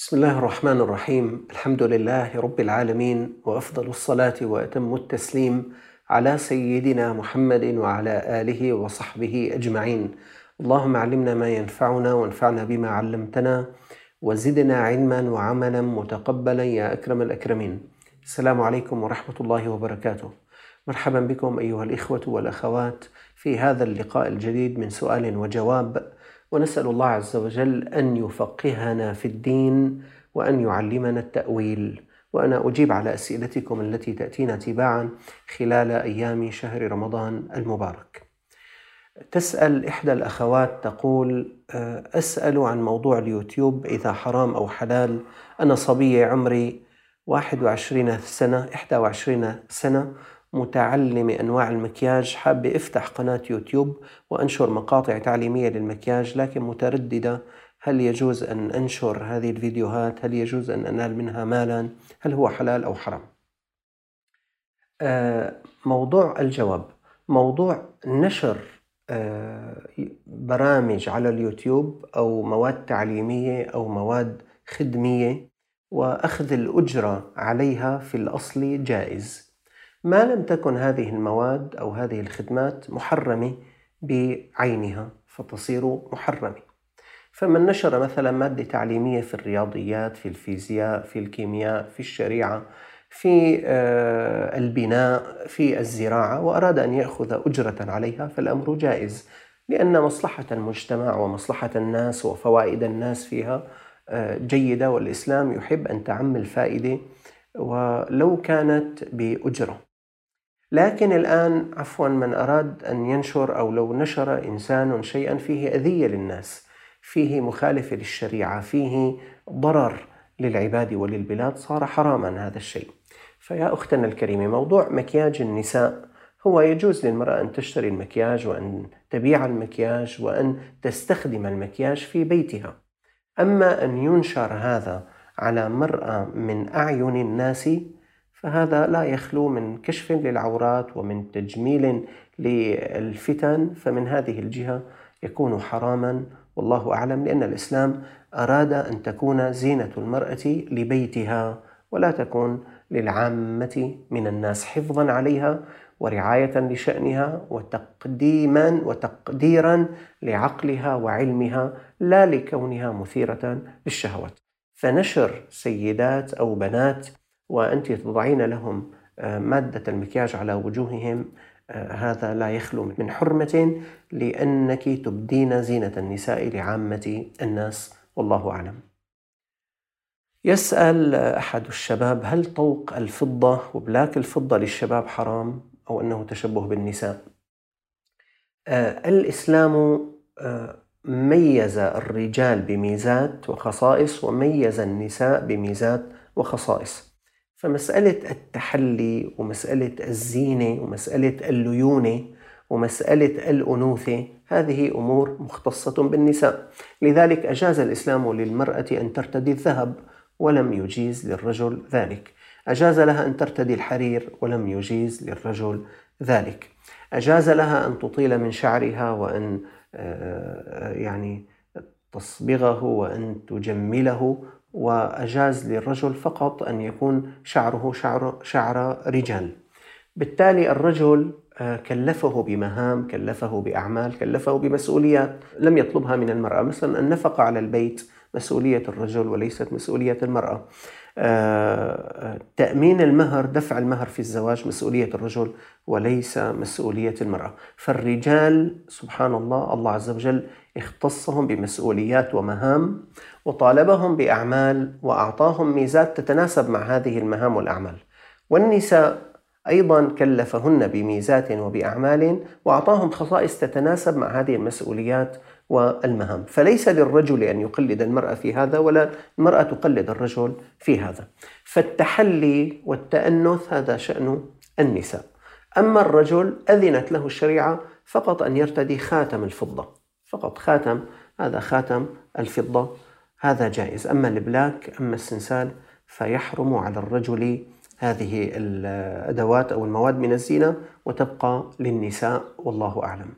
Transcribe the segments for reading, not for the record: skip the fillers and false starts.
بسم الله الرحمن الرحيم. الحمد لله رب العالمين، وأفضل الصلاة وأتم التسليم على سيدنا محمد وعلى آله وصحبه أجمعين. اللهم علمنا ما ينفعنا وانفعنا بما علمتنا وزدنا علما وعملا متقبلا يا أكرم الأكرمين. السلام عليكم ورحمة الله وبركاته. مرحبا بكم أيها الإخوة والأخوات في هذا اللقاء الجديد من سؤال وجواب، ونسأل الله عز وجل أن يفقهنا في الدين وأن يعلمنا التأويل، وأنا أجيب على أسئلتكم التي تأتينا تباعا خلال أيام شهر رمضان المبارك. تسأل إحدى الأخوات تقول: أسأل عن موضوع اليوتيوب إذا حرام أو حلال. أنا صبية عمري 21 سنة متعلمة أنواع المكياج، حابة أفتح قناة يوتيوب وأنشر مقاطع تعليمية للمكياج، لكن مترددة هل يجوز أن أنشر هذه الفيديوهات؟ هل يجوز أن أنال منها مالا؟ هل هو حلال أو حرام؟ موضوع الجواب: موضوع نشر برامج على اليوتيوب أو مواد تعليمية أو مواد خدمية وأخذ الأجرة عليها في الأصل جائز، ما لم تكن هذه المواد أو هذه الخدمات محرمة بعينها فتصير محرمة. فمن نشر مثلا مادة تعليمية في الرياضيات، في الفيزياء، في الكيمياء، في الشريعة، في البناء، في الزراعة، وأراد أن يأخذ أجرة عليها فالأمر جائز، لأن مصلحة المجتمع ومصلحة الناس وفوائد الناس فيها جيدة، والإسلام يحب أن تعم الفائدة ولو كانت بأجرة. لكن الآن من أراد أن ينشر، أو لو نشر إنسان شيئا فيه أذية للناس، فيه مخالفة للشريعة، فيه ضرر للعباد وللبلاد، صار حراما هذا الشيء. فيا أختنا الكريمة، موضوع مكياج النساء هو يجوز للمرأة أن تشتري المكياج وأن تبيع المكياج وأن تستخدم المكياج في بيتها. أما أن ينشر هذا على مرأة من أعين الناس فهذا لا يخلو من كشف للعورات ومن تجميل للفتن، فمن هذه الجهة يكون حراما والله أعلم، لأن الإسلام أراد أن تكون زينة المرأة لبيتها ولا تكون للعامة من الناس، حفظا عليها ورعاية لشأنها وتقديما وتقديرا لعقلها وعلمها، لا لكونها مثيرة للشهوات. فنشر سيدات أو بنات وأنت تضعين لهم مادة المكياج على وجوههم هذا لا يخلو من حرمة، لأنك تبدين زينة النساء لعامة الناس والله أعلم. يسأل أحد الشباب: هل طوق الفضة وبلاك الفضة للشباب حرام أو أنه تشبه بالنساء؟ الإسلام ميز الرجال بميزات وخصائص وميز النساء بميزات وخصائص، فمسألة التحلي ومسألة الزينة ومسألة الليونة ومسألة الأنوثة هذه أمور مختصة بالنساء، لذلك أجاز الإسلام للمرأة أن ترتدي الذهب ولم يجيز للرجل ذلك، أجاز لها أن ترتدي الحرير ولم يجيز للرجل ذلك، أجاز لها أن تطيل من شعرها وأن تصبغه وأن تجمله، وأجاز للرجل فقط أن يكون شعره شعر رجال. بالتالي الرجل كلفه بمهام، كلفه بأعمال، كلفه بمسؤوليات لم يطلبها من المرأة، مثلا النفقة على البيت مسؤولية الرجل وليست مسؤولية المرأة، تأمين المهر، دفع المهر في الزواج مسؤولية الرجل وليس مسؤولية المرأة. فالرجال سبحان الله، الله عز وجل اختصهم بمسؤوليات ومهام وطالبهم بأعمال وأعطاهم ميزات تتناسب مع هذه المهام والأعمال، والنساء أيضا كلفهن بميزات وبأعمال وأعطاهم خصائص تتناسب مع هذه المسؤوليات والمهام، فليس للرجل أن يقلد المرأة في هذا ولا المرأة تقلد الرجل في هذا. فالتحلي والتأنث هذا شأن النساء، أما الرجل أذنت له الشريعة فقط أن يرتدي خاتم الفضة، فقط خاتم، هذا خاتم الفضة هذا جائز، أما البلاك أما السنسال فيحرم على الرجل هذه الأدوات أو المواد من الزينة وتبقى للنساء والله أعلم.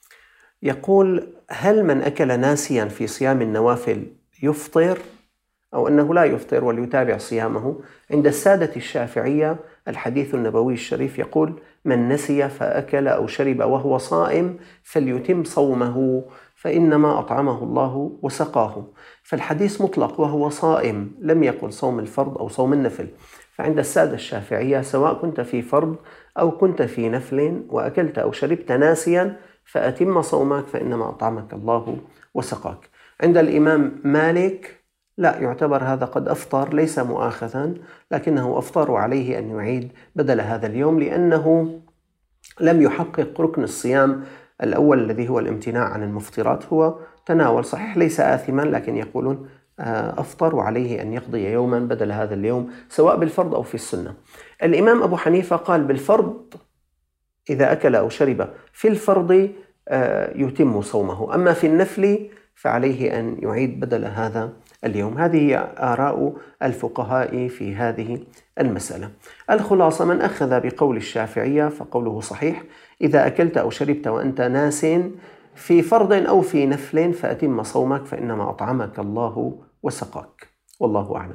يقول: هل من أكل ناسيا في صيام النوافل يفطر أو أنه لا يفطر وليتابع صيامه. عند السادة الشافعية الحديث النبوي الشريف يقول: من نسي فأكل أو شرب وهو صائم فليتم صومه فإنما أطعمه الله وسقاه. فالحديث مطلق وهو صائم، لم يقل صوم الفرض أو صوم النفل. فعند السادة الشافعية سواء كنت في فرض أو كنت في نفل وأكلت أو شربت ناسيا فأتم صومك فإنما أطعمك الله وسقاك. عند الإمام مالك لا، يعتبر هذا قد أفطر، ليس مؤاخذا، لكنه أفطر وعليه أن يعيد بدل هذا اليوم لأنه لم يحقق ركن الصيام الأول الذي هو الامتناع عن المفطرات. هو تناول، صحيح ليس آثما، لكن يقولون أفطر وعليه أن يقضي يوما بدل هذا اليوم سواء بالفرض أو في السنة. الإمام أبو حنيفة قال بالفرض إذا أكل أو شرب في الفرض يتم صومه، أما في النفل فعليه أن يعيد بدل هذا اليوم. هذه آراء الفقهاء في هذه المسألة. الخلاصة: من أخذ بقول الشافعية فقوله صحيح: إذا أكلت أو شربت وأنت ناس في فرض أو في نفل فأتم صومك فإنما أطعمك الله وسقاك، والله أعلم.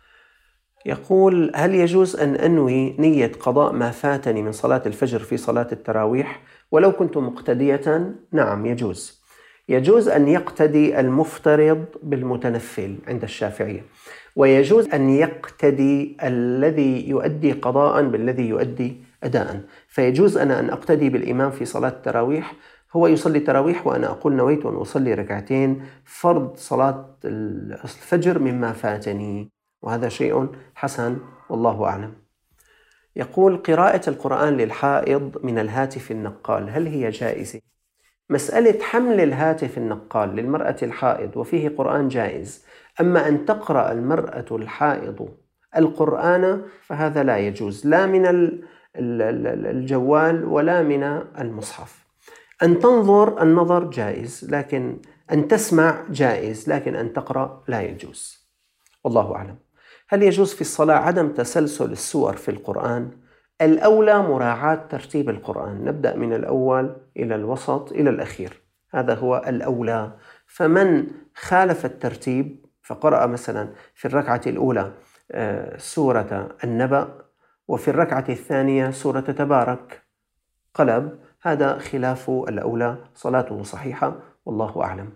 يقول: هل يجوز أن أنوي نية قضاء ما فاتني من صلاة الفجر في صلاة التراويح ولو كنت مقتدية؟ نعم، يجوز. يجوز أن يقتدي المفترض بالمتنفل عند الشافعية، ويجوز أن يقتدي الذي يؤدي قضاء بالذي يؤدي أداء. فيجوز أنا أن أقتدي بالإمام في صلاة التراويح، هو يصلي التراويح وأنا أقول نويت أن أصلي ركعتين فرض صلاة الفجر مما فاتني، وهذا شيء حسن، والله أعلم. يقول: قراءة القرآن للحائض من الهاتف النقال هل هي جائزة؟ مسألة حمل الهاتف النقال للمرأة الحائض وفيه قرآن جائز، أما أن تقرأ المرأة الحائض القرآن فهذا لا يجوز، لا من الجوال ولا من المصحف. أن تنظر النظر جائز، لكن أن تسمع جائز، لكن أن تقرأ لا يجوز، والله أعلم. هل يجوز في الصلاة عدم تسلسل السور في القرآن؟ الأولى مراعاة ترتيب القرآن، نبدأ من الأول إلى الوسط إلى الأخير، هذا هو الأولى. فمن خالف الترتيب فقرأ مثلا في الركعة الأولى سورة النبأ وفي الركعة الثانية سورة تبارك قلب، هذا خلاف الأولى، صلاته صحيحة، والله أعلم.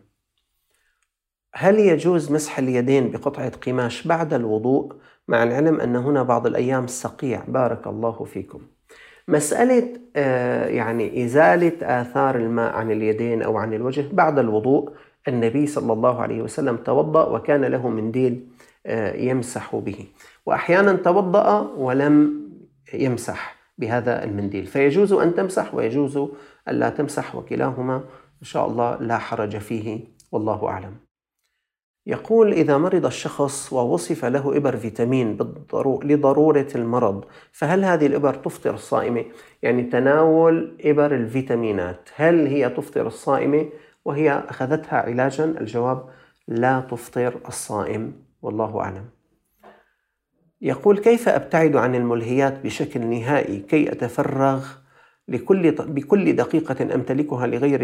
هل يجوز مسح اليدين بقطعة قماش بعد الوضوء مع العلم أن هنا بعض الأيام سقيع؟ بارك الله فيكم. مسألة يعني إزالة آثار الماء عن اليدين أو عن الوجه بعد الوضوء، النبي صلى الله عليه وسلم توضأ وكان له منديل يمسح به، وأحيانا توضأ ولم يمسح بهذا المنديل، فيجوز أن تمسح ويجوز أن لا تمسح، وكلاهما إن شاء الله لا حرج فيه، والله أعلم. يقول: إذا مرض الشخص ووصف له إبر فيتامين لضرورة المرض، فهل هذه الإبر تفطر الصائمة؟ يعني تناول إبر الفيتامينات هل هي تفطر الصائمة وهي أخذتها علاجا؟ الجواب: لا تفطر الصائم، والله أعلم. يقول: كيف أبتعد عن الملهيات بشكل نهائي كي أتفرغ بكل دقيقة أمتلكها لغير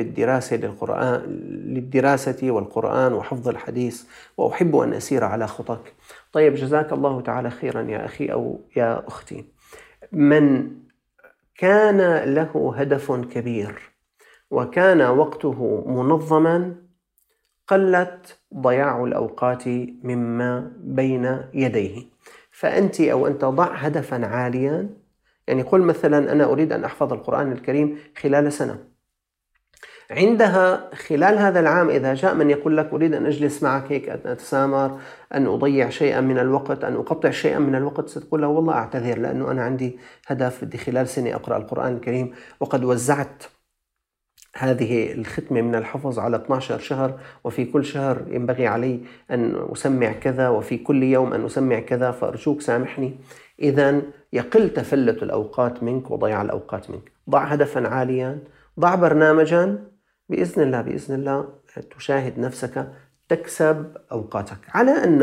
للدراسة والقرآن وحفظ الحديث، وأحب أن أسير على خطك؟ طيب، جزاك الله تعالى خيرا يا أخي أو يا أختي. من كان له هدف كبير وكان وقته منظما قلت ضياع الأوقات مما بين يديه. فأنت أو أنت ضع هدفا عاليا، يعني قل مثلا أنا أريد أن أحفظ القرآن الكريم خلال سنة، عندها خلال هذا العام إذا جاء من يقول لك أريد أن أجلس معك هيك أن أتسامر، أن أضيع شيئا من الوقت، أن أقطع شيئا من الوقت، ستقول له والله أعتذر لأنه أنا عندي هدف، بدي خلال سنة أقرأ القرآن الكريم، وقد وزعت هذه الختمة من الحفظ على 12 شهر، وفي كل شهر ينبغي علي أن أسمع كذا، وفي كل يوم أن أسمع كذا، فأرجوك سامحني. إذن يقل تفلت الأوقات منك وضياع الأوقات منك. ضع هدفا عاليا، ضع برنامجا، بإذن الله تشاهد نفسك تكسب أوقاتك. على أن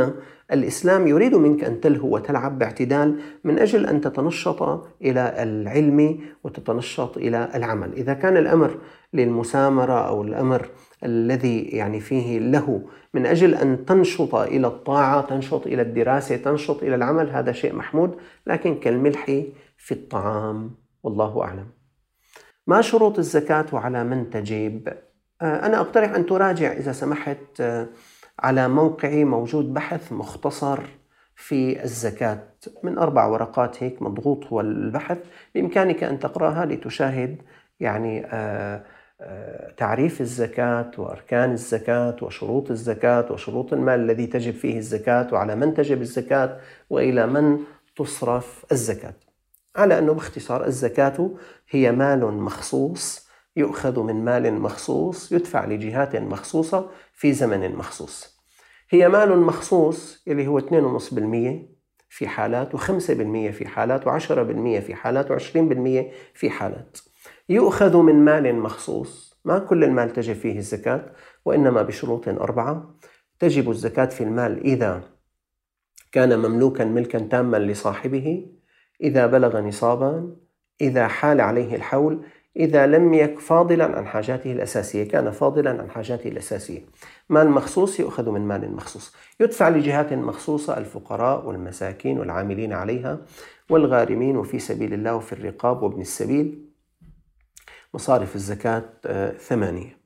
الإسلام يريد منك أن تلهو وتلعب باعتدال من أجل أن تتنشط إلى العلم وتتنشط إلى العمل. إذا كان الأمر للمسامرة أو الأمر الذي يعني فيه له من أجل أن تنشط إلى الطاعة، تنشط إلى الدراسة، تنشط إلى العمل، هذا شيء محمود، لكن كالملح في الطعام. والله أعلم. ما شروط الزكاة وعلى من تجب؟ أنا أقترح أن تراجع إذا سمحت على موقعي موجود بحث مختصر في الزكاة من 4 ورقات هيك مضغوط هو البحث، بإمكانك أن تقرأها لتشاهد يعني تعريف الزكاة وأركان الزكاة وشروط الزكاة وشروط المال الذي تجب فيه الزكاة وعلى من تجب الزكاة وإلى من تصرف الزكاة. على أنه باختصار الزكاة هي مال مخصوص يؤخذ من مال مخصوص يدفع لجهات مخصوصة في زمن مخصوص. هي مال مخصوص اللي هو 2.5% في حالات، و5% في حالات، و10% في حالات، و20% في حالات. يؤخذ من مال مخصوص، ما كل المال تجب فيه الزكاة، وإنما بشروط 4. تجب الزكاة في المال إذا كان مملوكا ملكا تاما لصاحبه، إذا بلغ نصابا، إذا حال عليه الحول، إذا لم يكن فاضلا عن حاجاته الأساسية، كان فاضلا عن حاجاته الأساسية. مال مخصوص يؤخذ من مال مخصوص، يدفع لجهات مخصوصة: الفقراء والمساكين والعاملين عليها والغارمين وفي سبيل الله وفي الرقاب وابن السبيل. مصارف الزكاة 8.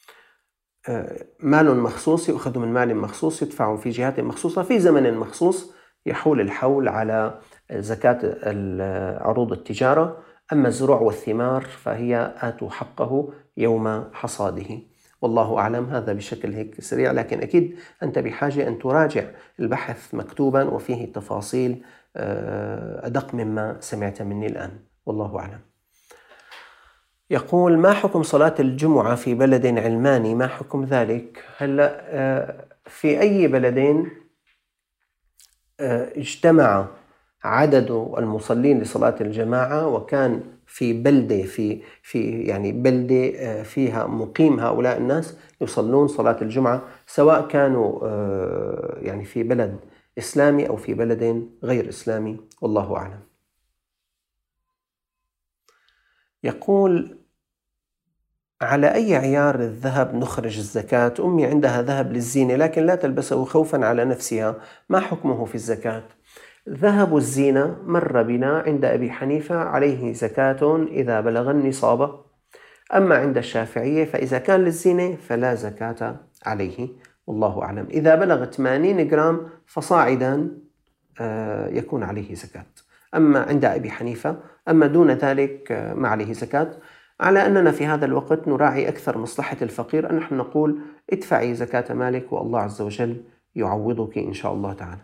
مال مخصوص يؤخذ من مال مخصوص يدفع في جهات مخصوصة في زمن مخصوص يحول الحول على زكاة عروض التجارة. أما الزروع والثمار فهي آتوا حقه يوم حصاده. والله أعلم. هذا بشكل هيك سريع، لكن أكيد أنت بحاجة أن تراجع البحث مكتوبا وفيه تفاصيل أدق مما سمعت مني الآن. والله أعلم. يقول: ما حكم صلاة الجمعة في بلد علماني؟ ما حكم ذلك؟ هلأ في أي بلدين اجتمع عدد المصلين لصلاة الجماعة وكان في بلدة يعني بلدة فيها مقيم هؤلاء الناس يصلون صلاة الجمعة، سواء كانوا يعني في بلد إسلامي أو في بلد غير إسلامي. والله أعلم. يقول: على أي عيار الذهب نخرج الزكاة؟ أمي عندها ذهب للزينة لكن لا تلبسه خوفا على نفسها، ما حكمه في الزكاة؟ ذهب الزينة مر بنا عند أبي حنيفة عليه زكاة إذا بلغ النصاب، أما عند الشافعية فإذا كان للزينة فلا زكاة عليه. والله أعلم. إذا بلغ 80 جرام فصاعدا يكون عليه زكاة، أما عند أبي حنيفة، أما دون ذلك ما عليه زكاة. على أننا في هذا الوقت نراعي أكثر مصلحة الفقير، أن نحن نقول: ادفعي زكاة مالك والله عز وجل يعوضك إن شاء الله تعالى.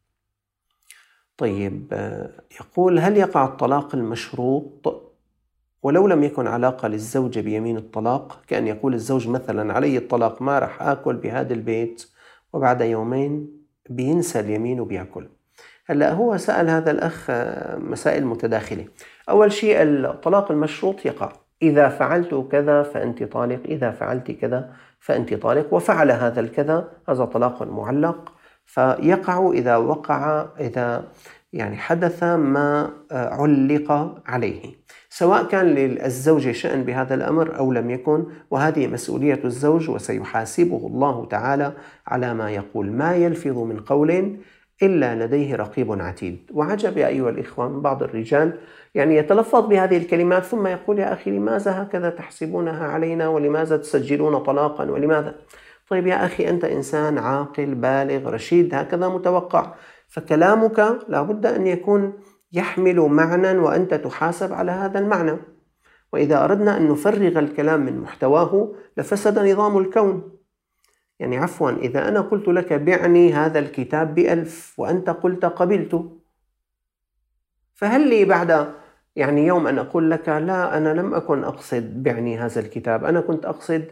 طيب، يقول: هل يقع الطلاق المشروط ولو لم يكن علاقة للزوجة بيمين الطلاق؟ كأن يقول الزوج مثلا: علي الطلاق، ما رح آكل بهذا البيت، وبعد يومين بينسى اليمين وبيأكل. هلأ هو سأل هذا الأخ مسائل متداخلة. أول شيء، الطلاق المشروط يقع إذا فعلت كذا فأنت طالق، إذا فعلت كذا فأنت طالق، وفعل هذا الكذا، هذا طلاق معلق. فيقع إذا يعني حدث ما علق عليه، سواء كان للزوج شأن بهذا الأمر أو لم يكن، وهذه مسؤولية الزوج وسيحاسبه الله تعالى على ما يقول. ما يلفظ من قول إلا لديه رقيب عتيد. وعجب يا أيها الإخوة من بعض الرجال يعني يتلفظ بهذه الكلمات ثم يقول: يا أخي لماذا هكذا تحسبونها علينا، ولماذا تسجلون طلاقا، ولماذا؟ طيب يا أخي، أنت إنسان عاقل بالغ رشيد، هكذا متوقع، فكلامك لابد أن يكون يحمل معنى وأنت تحاسب على هذا المعنى. وإذا أردنا أن نفرغ الكلام من محتواه لفسد نظام الكون. يعني عفوا، إذا أنا قلت لك: بعني هذا الكتاب ب1000 وأنت قلت قبلت، فهل لي بعد يعني يوم أن أقول لك: لا، أنا لم أكن أقصد بعني هذا الكتاب، أنا كنت أقصد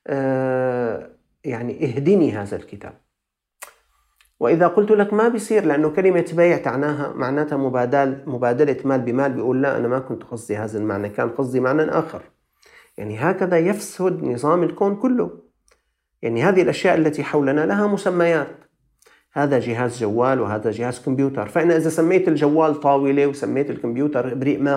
يعني اهدني هذا الكتاب. وإذا قلت لك ما بيصير، لأنه كلمة بيع معناتها مبادلة مال بمال، بيقول: لا، أنا ما كنت قصدي هذا المعنى، كان قصدي معنى آخر. يعني هكذا يفسد نظام الكون كله. يعني هذه الأشياء التي حولنا لها مسميات. هذا جهاز جوال وهذا جهاز كمبيوتر، فأنا إذا سميت الجوال طاولة وسميت الكمبيوتر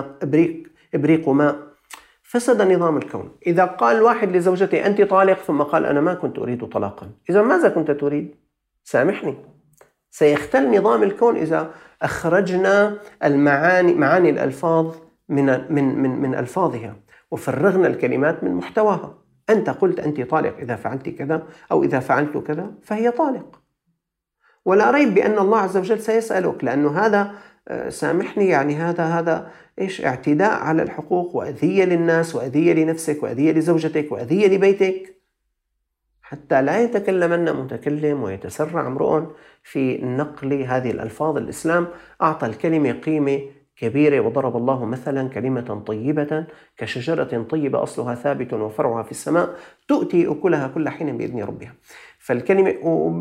إبريق ماء فسد نظام الكون. إذا قال واحد لزوجته أنت طالق ثم قال أنا ما كنت أريد طلاقا، إذا ماذا كنت تريد؟ سامحني. سيختل نظام الكون إذا أخرجنا معاني الألفاظ من ألفاظها وفرغنا الكلمات من محتواها. أنت قلت أنت طالق إذا فعلت كذا أو إذا فعلت كذا فهي طالق، ولا ريب بأن الله عز وجل سيسألك، لأنه هذا سامحني يعني هذا إيش؟ اعتداء على الحقوق وأذية للناس وأذية لنفسك وأذية لزوجتك وأذية لبيتك. حتى لا يتكلمن متكلم ويتسرع امرؤ في نقل هذه الألفاظ. الإسلام أعطى الكلمة قيمة كبيرة، وضرب الله مثلا كلمة طيبة كشجرة طيبة أصلها ثابت وفرعها في السماء تؤتي أكلها كل حين بإذن ربها. فالكلمة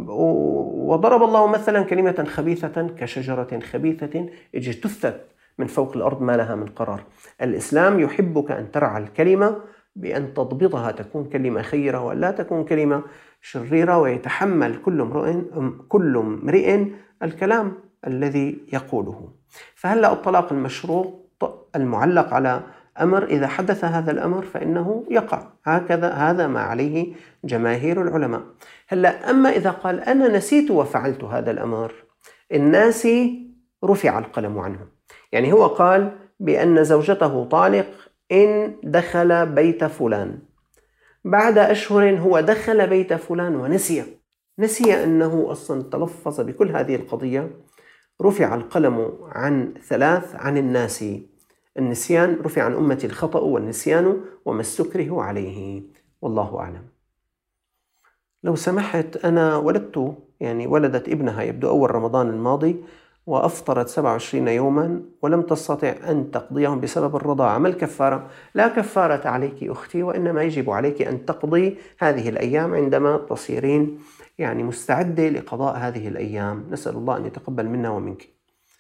وضرب الله مثلا كلمة خبيثة كشجرة خبيثة اجتثت من فوق الأرض ما لها من قرار. الإسلام يحبك أن ترعى الكلمة بأن تضبطها، تكون كلمة خيرة ولا تكون كلمة شريرة، ويتحمل كل امرئ الكلام الذي يقوله. فهلأ الطلاق المشروط المعلق على أمر إذا حدث هذا الأمر فإنه يقع، هذا ما عليه جماهير العلماء. هلأ أما إذا قال أنا نسيت وفعلت هذا الأمر، الناسي رفع القلم عنه. يعني هو قال بأن زوجته طالق إن دخل بيت فلان، بعد أشهر هو دخل بيت فلان ونسي أنه أصلا تلفظ بكل هذه القضية، رفع القلم عن ثلاث: عن الناسي، النسيان رفع عن أمتي الخطأ والنسيان وما استكره عليه، والله أعلم. لو سمحت، أنا ولدت ابنها يبدو أول رمضان الماضي، وأفطرت 27 يوما ولم تستطع أن تقضيهم بسبب الرضاعة، ما الكفارة؟ لا كفارة عليك أختي، وإنما يجب عليك أن تقضي هذه الأيام عندما تصيرين مستعدة لقضاء هذه الأيام. نسأل الله أن يتقبل منا ومنك.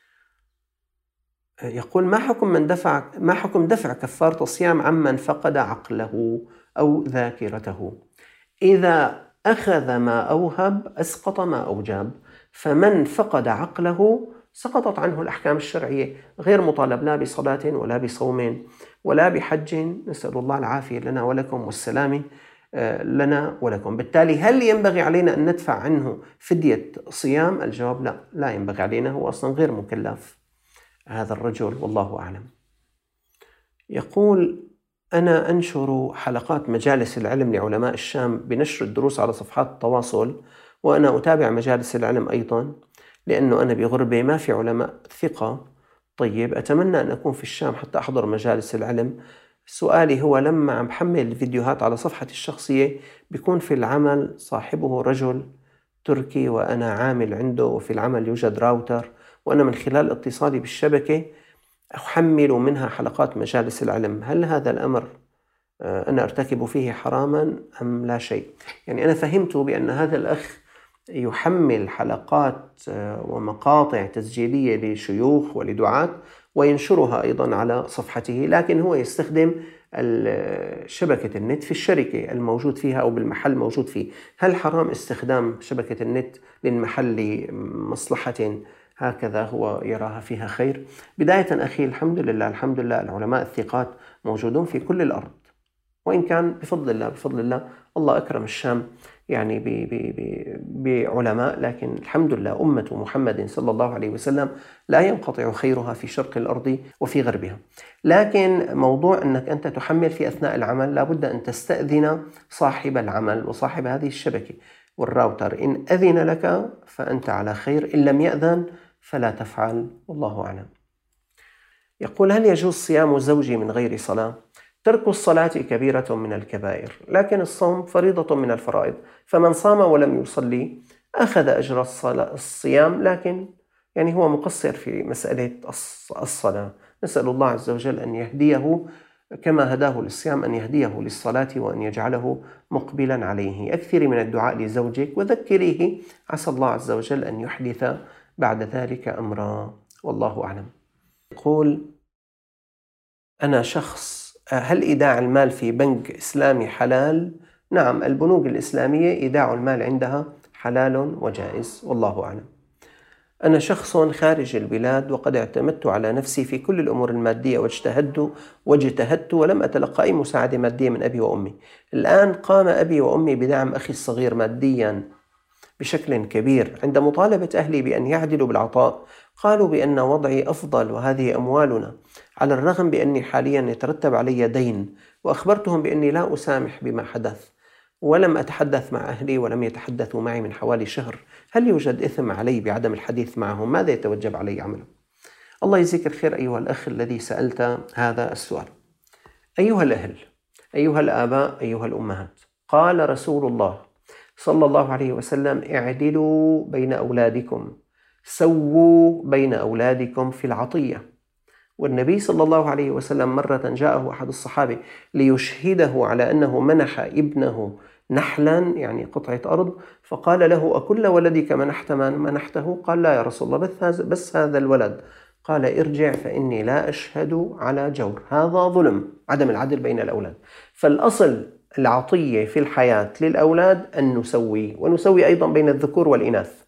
يقول ما حكم دفع كفارة الصيام عمن فقد عقله أو ذاكرته؟ إذا أخذ ما أوهب أسقط ما أوجب، فمن فقد عقله سقطت عنه الأحكام الشرعية، غير مطالب لا بصلاة ولا بصوم ولا بحج، نسأل الله العافية لنا ولكم والسلام لنا ولكم. بالتالي هل ينبغي علينا أن ندفع عنه فدية صيام؟ الجواب لا ينبغي علينا، هو أصلا غير مكلف هذا الرجل، والله أعلم. يقول أنا أنشر حلقات مجالس العلم لعلماء الشام بنشر الدروس على صفحات التواصل، وأنا أتابع مجالس العلم أيضا لأنه أنا بغربة ما في علماء ثقة. طيب، أتمنى أن أكون في الشام حتى أحضر مجالس العلم. سؤالي هو لما عم بحمل الفيديوهات على صفحتي الشخصية بيكون في العمل صاحبه رجل تركي وأنا عامل عنده، وفي العمل يوجد راوتر، وأنا من خلال اتصالي بالشبكة أحمل منها حلقات مجالس العلم. هل هذا الأمر أنا أرتكب فيه حراما أم لا شيء؟ أنا فهمت بأن هذا الأخ يحمل حلقات ومقاطع تسجيلية لشيوخ ولدعاة وينشرها أيضا على صفحته، لكن هو يستخدم شبكة النت في الشركة الموجود فيها أو بالمحل الموجود فيه. هل حرام استخدام شبكة النت للمحل لمصلحة هكذا هو يراها فيها خير؟ بداية أخي، الحمد لله العلماء الثقات موجودون في كل الأرض، وإن كان بفضل الله الله أكرم الشام بعلماء، لكن الحمد لله أمة محمد صلى الله عليه وسلم لا ينقطع خيرها في شرق الأرض وفي غربها. لكن موضوع أنك أنت تحمل في أثناء العمل لابد أن تستأذن صاحب العمل وصاحب هذه الشبكة والراوتر. إن أذن لك فأنت على خير، إن لم يأذن فلا تفعل، والله أعلم. يقول هل يجوز صيام زوجي من غير صلاة؟ ترك الصلاة كبيرة من الكبائر، لكن الصوم فريضة من الفرائض، فمن صام ولم يصلي أخذ أجر الصيام، لكن هو مقصر في مسألة الصلاة. نسأل الله عز وجل أن يهديه كما هداه للصيام، أن يهديه للصلاة وأن يجعله مقبلا عليه. أكثري من الدعاء لزوجك وذكريه، عسى الله عز وجل أن يحدث بعد ذلك أمرا، والله أعلم. يقول أنا شخص، هل إيداع المال في بنك إسلامي حلال؟ نعم، البنوك الإسلامية إيداع المال عندها حلال وجائز، والله أعلم. أنا شخص خارج البلاد وقد اعتمدت على نفسي في كل الأمور المادية واجتهدت ولم أتلقى أي مساعدة مادية من أبي وأمي. الآن قام أبي وأمي بدعم أخي الصغير ماديا بشكل كبير. عند مطالبة أهلي بأن يعدلوا بالعطاء قالوا بأن وضعي أفضل وهذه أموالنا، على الرغم بأني حاليا يترتب علي دين، وأخبرتهم بأني لا أسامح بما حدث، ولم أتحدث مع أهلي ولم يتحدثوا معي من حوالي شهر. هل يوجد إثم علي بعدم الحديث معهم؟ ماذا يتوجب علي عمله؟ الله يجزيك الخير أيها الأخ الذي سألت هذا السؤال. أيها الأهل، أيها الآباء، أيها الأمهات، قال رسول الله صلى الله عليه وسلم: اعدلوا بين أولادكم، سووا بين أولادكم في العطية. والنبي صلى الله عليه وسلم مرة جاءه أحد الصحابة ليشهده على أنه منح ابنه نحلا، يعني قطعة أرض، فقال له: أكل ولدك منحت ما منحته؟ قال: لا يا رسول الله، بس هذا الولد. قال: ارجع فإني لا أشهد على جور. هذا ظلم، عدم العدل بين الأولاد. فالأصل العطية في الحياة للأولاد أن نسوي، ونسوي أيضا بين الذكور والإناث.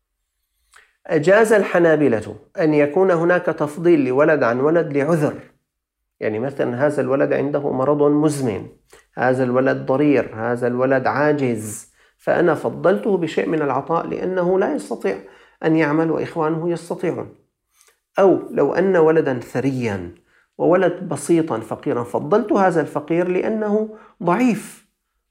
أجاز الحنابلة أن يكون هناك تفضيل لولد عن ولد لعذر، يعني مثلا هذا الولد عنده مرض مزمن، هذا الولد ضرير، هذا الولد عاجز، فأنا فضلته بشيء من العطاء لأنه لا يستطيع أن يعمل وإخوانه يستطيعون. أو لو أن ولدا ثريا وولد بسيطا فقيرا، فضلت هذا الفقير لأنه ضعيف،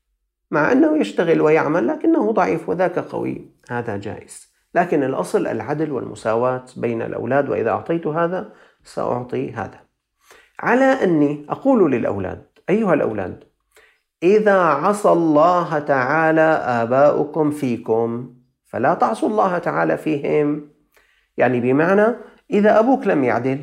مع أنه يشتغل ويعمل لكنه ضعيف وذاك قوي، هذا جائز. لكن الأصل العدل والمساواة بين الأولاد، وإذا أعطيت هذا سأعطي هذا. على أني أقول للأولاد: أيها الأولاد، إذا عصى الله تعالى آباؤكم فيكم فلا تعصوا الله تعالى فيهم. يعني بمعنى إذا أبوك لم يعدل،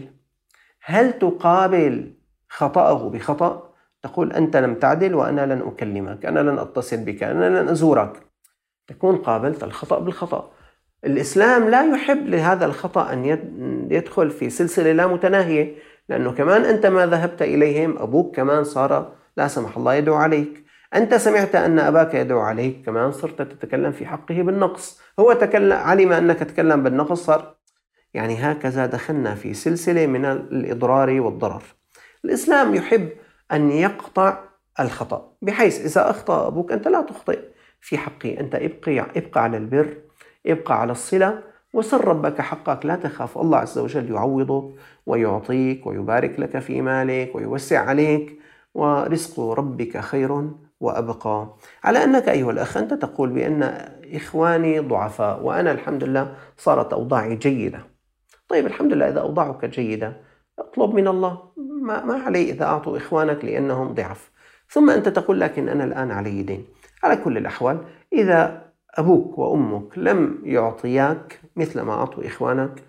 هل تقابل خطأه بخطأ؟ تقول: أنت لم تعدل وأنا لن أكلمك، أنا لن أتصل بك، أنا لن أزورك. تكون قابلت الخطأ بالخطأ. الإسلام لا يحب لهذا الخطأ أن يدخل في سلسلة لا متناهية، لأنه كمان أنت ما ذهبت إليهم، أبوك كمان صار لا سمح الله يدعو عليك، أنت سمعت أن أباك يدعو عليك، كمان صرت تتكلم في حقه بالنقص، هو علم أنك تتكلم بالنقص، صار يعني هكذا دخلنا في سلسلة من الإضرار والضرر. الإسلام يحب أن يقطع الخطأ، بحيث إذا أخطأ أبوك أنت لا تخطئ في حقه، أنت ابقى على البر، ابقى على الصلة، وسر ربك حقك، لا تخاف، الله عز وجل يعوضك ويعطيك ويبارك لك في مالك ويوسع عليك، ورزق ربك خير وأبقى. على أنك أيها الأخ أنت تقول بأن إخواني ضعفاء وأنا الحمد لله صارت أوضاعي جيدة. طيب الحمد لله، إذا أوضاعك جيدة اطلب من الله، ما علي إذا أعطوا إخوانك لأنهم ضعف. ثم أنت تقول: لكن أنا الآن علي دين. على كل الأحوال، إذا أبوك وأمك لم يعطياك مثل ما أعطوا إخوانك،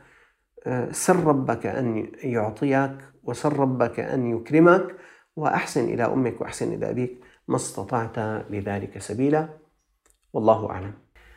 سر ربك أن يعطيك، وسر ربك أن يكرمك، وأحسن إلى أمك وأحسن إلى أبيك ما استطعت لذلك سبيلا، والله أعلم.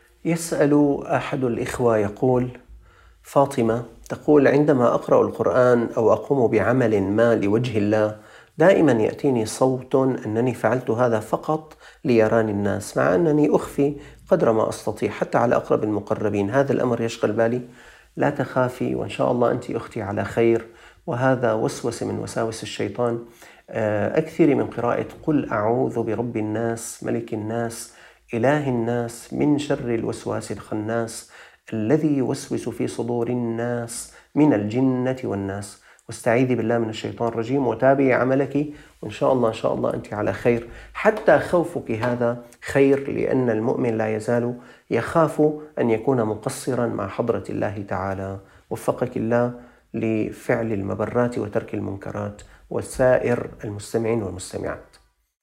يسأل أحد الإخوة يقول: فاطمة تقول: عندما أقرأ القرآن أو أقوم بعمل ما لوجه الله دائما يأتيني صوت أنني فعلت هذا فقط ليراني الناس، مع أنني أخفي قدر ما أستطيع حتى على أقرب المقربين. هذا الأمر يشغل بالي. لا تخافي، وإن شاء الله أنت أختي على خير، وهذا وسوسة من وساوس الشيطان. أكثري من قراءة قل أعوذ برب الناس ملك الناس إله الناس من شر الوسواس الخناس الذي يوسوس في صدور الناس من الجنة والناس. واستعيذي بالله من الشيطان الرجيم، وتابعي عملك، وإن شاء الله أنت على خير. حتى خوفك هذا خير، لأن المؤمن لا يزال يخاف أن يكون مقصرا مع حضرة الله تعالى. وفقك الله لفعل المبرات وترك المنكرات، وسائر المستمعين والمستمعات.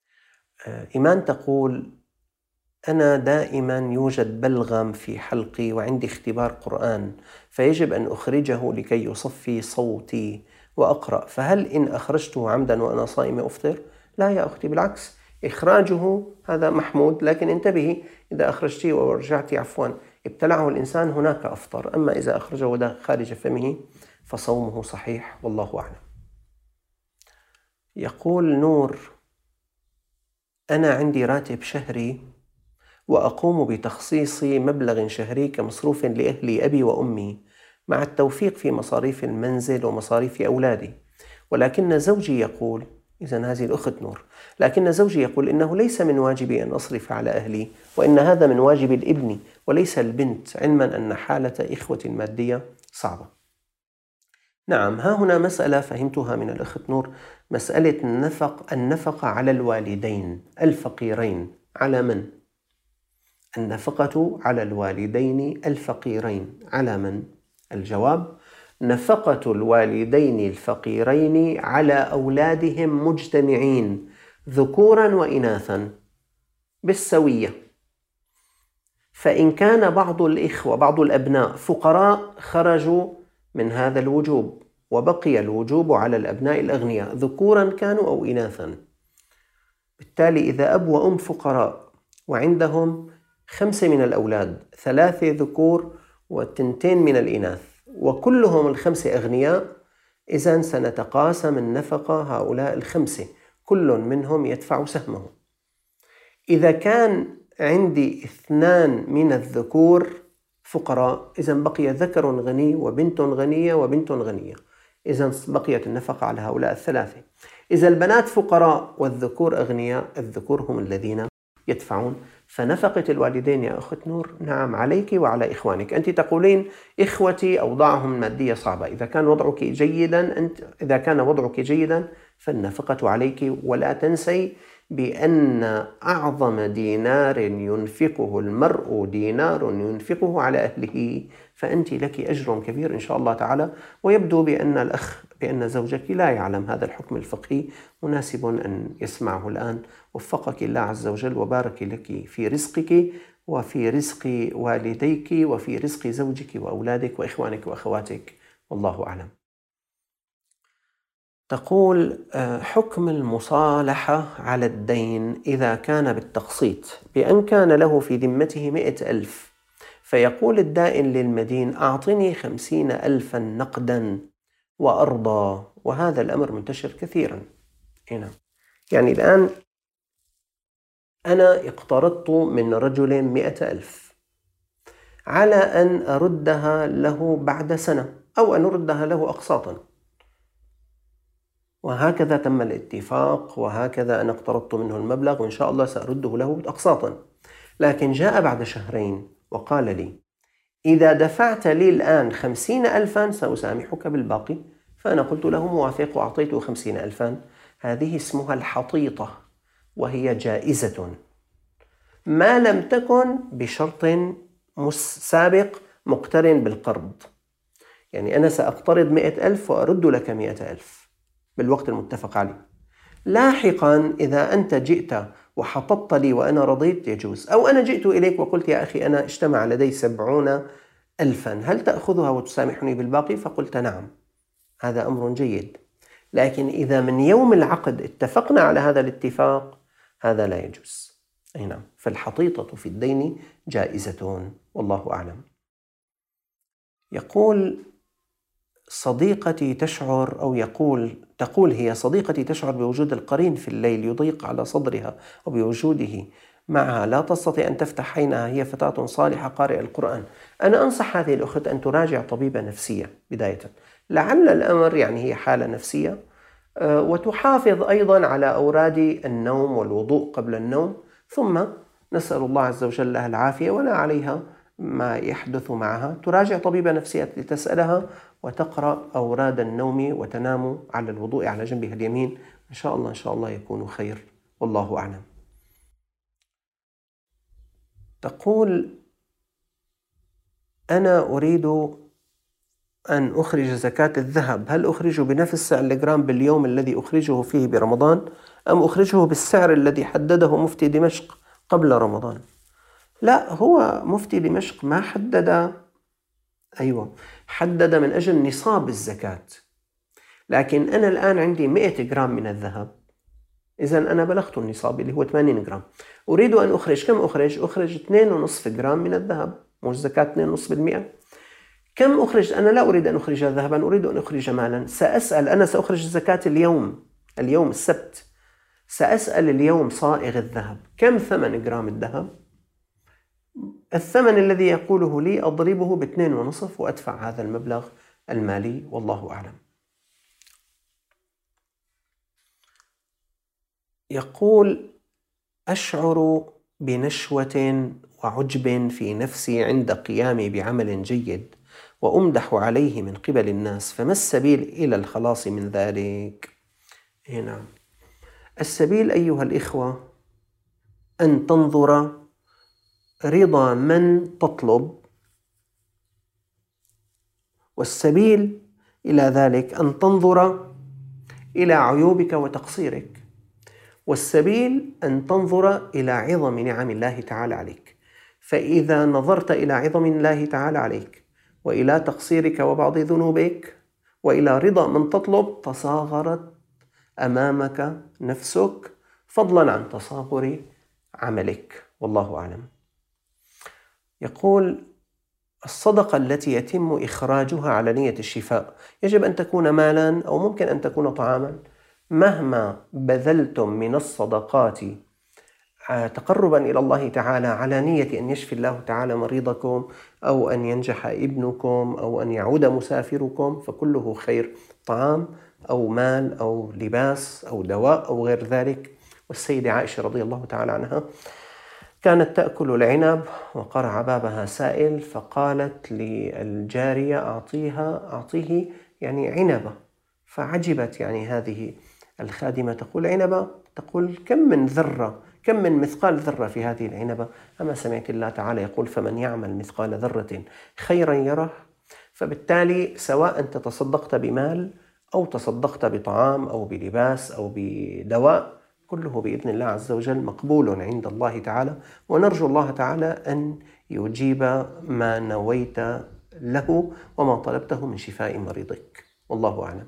إيمان تقول: أنا دائما يوجد بلغم في حلقي وعندي اختبار قرآن، فيجب أن أخرجه لكي يصفي صوتي وأقرأ، فهل إن أخرجته عمدا وأنا صائمة أفطر؟ لا يا أختي، بالعكس، إخراجه هذا محمود، لكن انتبهي، إذا أخرجتيه ورجعتي ابتلعه الإنسان هناك أفطر، أما إذا أخرجه خارج فمه فصومه صحيح، والله أعلم. يقول نور: أنا عندي راتب شهري وأقوم بتخصيص مبلغ شهري كمصروف لأهلي أبي وأمي مع التوفيق في مصاريف المنزل ومصاريف أولادي. ولكن زوجي يقول، إذن هذه الأخت نور، لكن زوجي يقول إنه ليس من واجبي أن أصرف على أهلي، وإن هذا من واجب الابن وليس البنت، علما أن حالة إخوة المادية صعبة. نعم، ها هنا مسألة فهمتها من الأخت نور، مسألة النفقة على الوالدين الفقيرين. على من؟ النفقة على الوالدين الفقيرين على من؟ الجواب: نفقة الوالدين الفقيرين على أولادهم مجتمعين ذكورا وإناثا بالسوية. فإن كان بعض الإخوة بعض الأبناء فقراء خرجوا من هذا الوجوب، وبقي الوجوب على الأبناء الأغنياء ذكورا كانوا أو إناثا. بالتالي إذا أب وأم فقراء وعندهم 5 من الأولاد، 3 ذكور و2 من الإناث، وكلهم ال5 أغنياء، إذن سنتقاسم النفقة هؤلاء ال5، كل منهم يدفع سهمه. إذا كان عندي 2 من الذكور فقراء، إذن بقي ذكر غني وبنت غنية وبنت غنية، إذن بقيت النفقة على هؤلاء ال3. إذا البنات فقراء والذكور أغنياء، الذكور هم الذين يدفعون. فنفقة الوالدين يا أخت نور، نعم، عليك وعلى إخوانك. أنت تقولين إخوتي أوضاعهم المادية صعبة. إذا كان وضعك جيدا فالنفقة عليك. ولا تنسي بأن أعظم دينار ينفقه المرء دينار ينفقه على أهله، فأنت لك أجر كبير إن شاء الله تعالى. ويبدو بأن زوجك لا يعلم هذا الحكم الفقهي، مناسب أن يسمعه الآن. وفقك الله عز وجل وبارك لك في رزقك وفي رزق والديك وفي رزق زوجك وأولادك وإخوانك وأخواتك، والله أعلم. تقول: حكم المصالحة على الدين إذا كان بالتقسيط، بأن كان له في ذمته 100,000، فيقول الدائن للمدين: أعطني 50,000 نقدا وأرضى. وهذا الأمر منتشر كثيرا هنا. يعني الآن أنا اقترضت من رجل 100,000 على أن أردها له بعد سنة، أو أن أردها له أقساطا، وهكذا تم الاتفاق، وهكذا أنا اقترضت منه المبلغ وإن شاء الله سأرده له أقساطا. لكن جاء بعد شهرين وقال لي: إذا دفعت لي الآن 50,000 سأسامحك بالباقي. فأنا قلت له موافق وأعطيته 50,000. هذه اسمها الحطيطة، وهي جائزة ما لم تكن بشرط سابق مقترن بالقرض. يعني أنا سأقترض 100,000 وأرد لك 100,000 بالوقت المتفق عليه. لاحقا إذا أنت جئت وحططت لي وأنا رضيت يجوز، أو أنا جئت إليك وقلت: يا أخي أنا اجتمع لدي 70,000، هل تأخذها وتسامحني بالباقي؟ فقلت: نعم، هذا أمر جيد. لكن إذا من يوم العقد اتفقنا على هذا الاتفاق، هذا لا يجوز. أي نعم، فالحطيطة في الدين جائزة، والله أعلم. يقول: صديقتي تشعر، أو تقول هي: صديقتي تشعر بوجود القرين في الليل يضيق على صدرها، وبوجوده معها لا تستطيع أن تفتح عينها، هي فتاة صالحة قارئة القرآن. أنا أنصح هذه الأخت أن تراجع طبيبة نفسية بداية، لعل الأمر يعني هي حالة نفسية، وتحافظ أيضا على أوراد النوم والوضوء قبل النوم، ثم نسأل الله عز وجل لها العافية ولا عليها ما يحدث معها. تراجع طبيبة نفسية لتسألها وتقرأ أوراد النوم وتنام على الوضوء على جنبها اليمين، إن شاء الله يكون خير، والله أعلم. تقول: أنا أريد أن أخرج زكاة الذهب، هل أخرج بنفس سعر الجرام باليوم الذي أخرجه فيه برمضان، أم أخرجه بالسعر الذي حدده مفتي دمشق قبل رمضان؟ لا، هو مفتي دمشق ما حدد من أجل نصاب الزكاة. لكن أنا الآن عندي 100 جرام من الذهب، إذن أنا بلغت النصاب اللي هو 80 جرام. أريد أن أخرج كم؟ أخرج 2.5 جرام من الذهب، مش زكاة 2.5%. كم أخرج؟ أنا لا أريد أن أخرج ذهبا، أريد أن أخرج مالا. أنا سأخرج الزكاة اليوم السبت، سأسأل اليوم صائغ الذهب: كم ثمن جرام الذهب؟ الثمن الذي يقوله لي أضربه ب2.5 وأدفع هذا المبلغ المالي، والله أعلم. يقول: أشعر بنشوة وعجب في نفسي عند قيامي بعمل جيد وأمدح عليه من قبل الناس، فما السبيل إلى الخلاص من ذلك؟ نعم، السبيل أيها الإخوة أن تنظر رضا من تطلب، والسبيل إلى ذلك أن تنظر إلى عيوبك وتقصيرك، والسبيل أن تنظر إلى عظم نعم الله تعالى عليك. فإذا نظرت إلى عظم الله تعالى عليك وإلى تقصيرك وبعض ذنوبك وإلى رضا من تطلب، تصاغرت أمامك نفسك، فضلا عن تصاغر عملك، والله أعلم. يقول: الصدقة التي يتم إخراجها على نية الشفاء يجب أن تكون مالا أو ممكن أن تكون طعاما. مهما بذلتم من الصدقات تقربا إلى الله تعالى على نية أن يشفي الله تعالى مريضكم أو أن ينجح ابنكم أو أن يعود مسافركم، فكله خير، طعام أو مال أو لباس أو دواء أو غير ذلك. والسيدة عائشة رضي الله تعالى عنها كانت تأكل العنب وقرع بابها سائل، فقالت للجارية: أعطيه يعني عنبة. فعجبت يعني هذه الخادمة تقول عنبة، تقول كم من ذرة، كم من مثقال ذرة في هذه العنبة. أما سمعت الله تعالى يقول: فمن يعمل مثقال ذرة خيرا يره. فبالتالي سواء أنت تصدقت بمال أو تصدقت بطعام أو بلباس أو بدواء، كله بإذن الله عز وجل مقبول عند الله تعالى، ونرجو الله تعالى أن يجيب ما نويت له وما طلبته من شفاء مريضك، والله أعلم.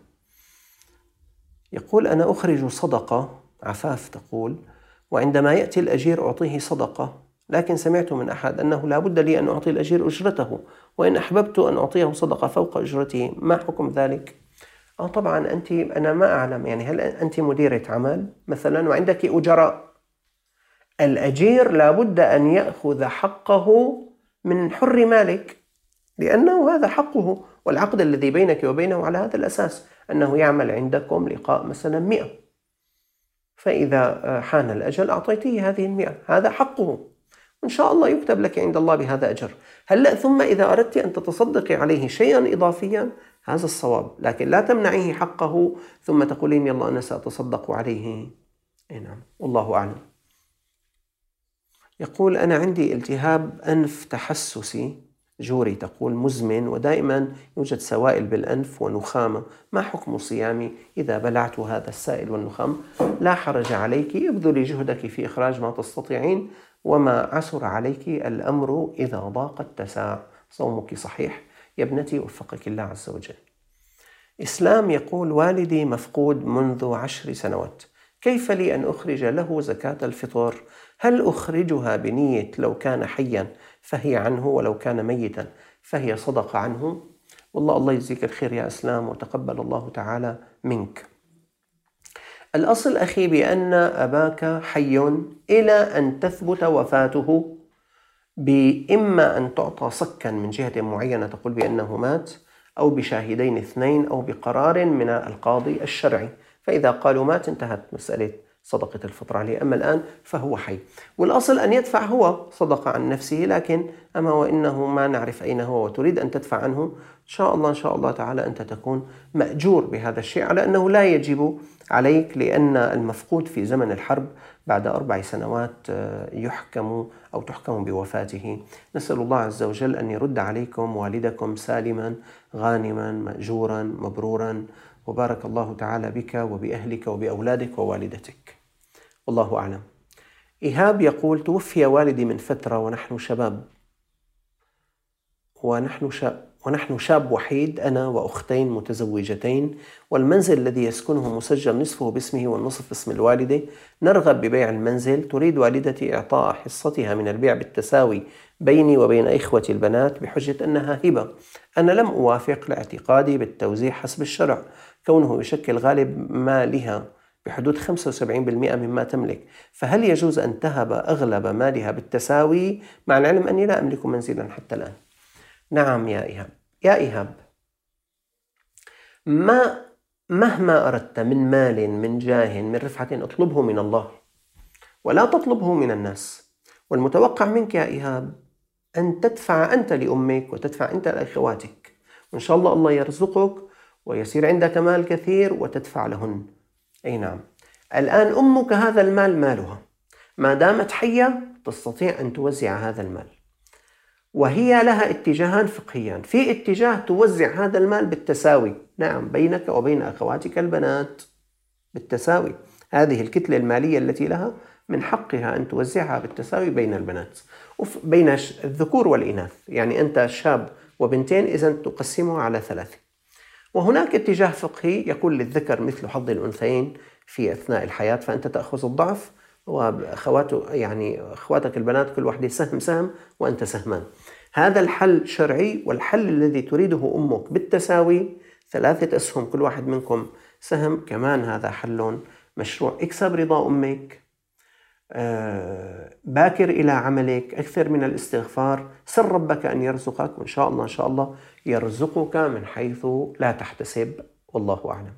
يقول: أنا أخرج صدقة عفاف، تقول، وعندما يأتي الأجير أعطيه صدقة، لكن سمعت من أحد أنه لا بد لي أن أعطي الأجير أجرته، وإن أحببت أن أعطيه صدقة فوق أجرته، ما حكم ذلك؟ طبعا أنا ما أعلم، يعني هل أنت مديرة عمل مثلا وعندك أجراء؟ الأجير لا بد أن يأخذ حقه من حر مالك، لأنه هذا حقه، والعقد الذي بينك وبينه على هذا الأساس، أنه يعمل عندكم لقاء مثلا 100، فإذا حان الأجل أعطيته هذه 100، هذا حقه، وإن شاء الله يكتب لك عند الله بهذا أجر. هلأ ثم إذا أردت أن تتصدقي عليه شيئا إضافيا، هذا الصواب، لكن لا تمنعيه حقه ثم تقولين يلا أنا سأتصدق عليه. نعم، والله أعلم. يقول: أنا عندي التهاب أنف تحسسي جوري، تقول، مزمن، ودائما يوجد سوائل بالأنف ونخامة، ما حكم صيامي إذا بلعت هذا السائل والنخام؟ لا حرج عليك، ابذلي جهدك في إخراج ما تستطيعين، وما عسر عليك الأمر إذا ضاق اتساع، صومك صحيح يا ابنتي، وفقك الله عز وجل. إسلام يقول: والدي مفقود منذ 10 سنوات، كيف لي أن أخرج له زكاة الفطر؟ هل أخرجها بنية لو كان حيا فهي عنه، ولو كان ميتا فهي صدقة عنه؟ والله الله يجزيك الخير يا إسلام، وتقبل الله تعالى منك. الأصل أخي بأن أباك حي إلى أن تثبت وفاته، بإما أن تعطى صكا من جهة معينة تقول بأنه مات، أو بشاهدين 2، أو بقرار من القاضي الشرعي، فإذا قالوا مات انتهت مسألة صدقة الفطر عليه. أما الآن فهو حي، والأصل أن يدفع هو صدقة عن نفسه، لكن أما وإنه ما نعرف أين هو وتريد أن تدفع عنه، إن شاء الله تعالى أنت تكون مأجور بهذا الشيء، على أنه لا يجب عليك، لأن المفقود في زمن الحرب بعد 4 سنوات يحكم أو تحكم بوفاته. نسأل الله عز وجل أن يرد عليكم والدكم سالما غانما مأجورا مبرورا، وبارك الله تعالى بك وبأهلك وبأولادك ووالدتك، والله أعلم. إيهاب يقول: توفي والدي من فترة ونحن شاب وحيد، أنا وأختين متزوجتين، والمنزل الذي يسكنه مسجل نصفه باسمه والنصف باسم الوالدة. نرغب ببيع المنزل، تريد والدتي إعطاء حصتها من البيع بالتساوي بيني وبين إخوتي البنات بحجة أنها هبة. أنا لم أوافق لاعتقادي بالتوزيع حسب الشرع، كونه يشكل غالب مالها بحدود 75% مما تملك، فهل يجوز أن تهب أغلب مالها بالتساوي مع العلم أني لا أملك منزلا حتى الآن؟ نعم يا إيهاب. يا إيهاب، مهما أردت من مال، من جاه، من رفعة، اطلبه من الله ولا تطلبه من الناس. والمتوقع منك يا إيهاب أن تدفع أنت لأمك وتدفع أنت لأخواتك، وإن شاء الله الله يرزقك ويصير عندك مال كثير وتدفع لهن. أي نعم. الآن أمك هذا المال مالها، ما دامت حية تستطيع أن توزع هذا المال، وهي لها اتجاهان فقهيان. في اتجاه توزع هذا المال بالتساوي، نعم، بينك وبين أخواتك البنات بالتساوي. هذه الكتلة المالية التي لها من حقها أن توزعها بالتساوي بين البنات بين الذكور والإناث. يعني أنت شاب وبنتين، إذن تقسمها على 3. وهناك اتجاه فقهي يقول للذكر مثل حظ الأنثيين في أثناء الحياة، فأنت تأخذ الضعف أخواتك البنات كل واحدة سهم وأنت سهمان. هذا الحل شرعي، والحل الذي تريده أمك بالتساوي 3 أسهم كل واحد منكم سهم، كمان هذا حل مشروع. اكسب رضا أمك، باكر إلى عملك، أكثر من الاستغفار، سل ربك أن يرزقك، وإن شاء الله إن شاء الله يرزقك من حيث لا تحتسب، والله أعلم.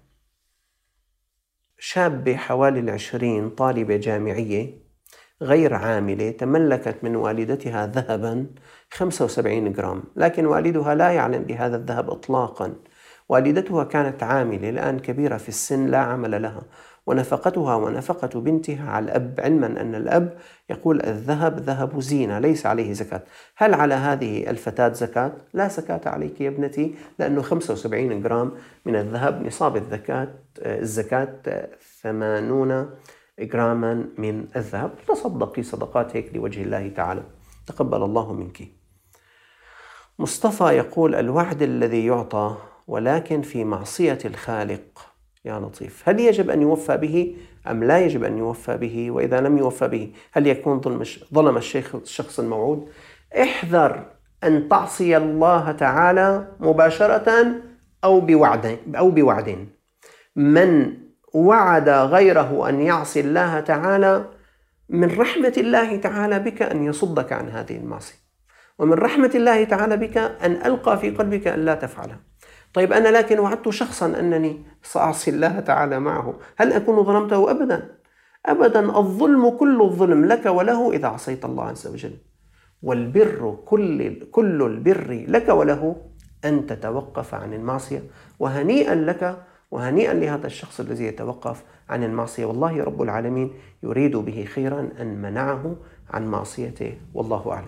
شابة حوالي 20، طالبة جامعية غير عاملة، تملكت من والدتها ذهبا 75 جرام، لكن والدها لا يعلم بهذا الذهب إطلاقا. والدتها كانت عاملة، الآن كبيرة في السن لا عمل لها، ونفقتها ونفقة بنتها على الأب، علما أن الأب يقول الذهب ذهب زينة ليس عليه زكاة. هل على هذه الفتاة زكاة؟ لا زكاة عليك يا ابنتي، لأنه 75 جرام من الذهب نصاب الزكاة 80 جراما من الذهب. تصدقي صدقات هيك لوجه الله تعالى، تقبل الله منك. مصطفى يقول الوعد الذي يعطى ولكن في معصية الخالق، يا لطيف، هل يجب أن يوفى به أم لا يجب أن يوفى به؟ وإذا لم يوفى به هل يكون ظلم الشخص الموعود؟ احذر أن تعصي الله تعالى مباشرة أو بوعد. من وعد غيره أن يعصي الله تعالى، من رحمة الله تعالى بك أن يصدك عن هذه المعصية، ومن رحمة الله تعالى بك أن ألقى في قلبك أن لا تفعلها. طيب أنا لكن وعدت شخصا أنني سأعصي الله تعالى معه، هل أكون ظلمته؟ أبدا أبدا. الظلم كل الظلم لك وله إذا عصيت الله عز وجل، والبر كل البر لك وله أن تتوقف عن المعصية. وهنيئا لك وهنيئا لهذا الشخص الذي يتوقف عن المعصية، والله رب العالمين يريد به خيرا أن منعه عن معصيته، والله أعلم.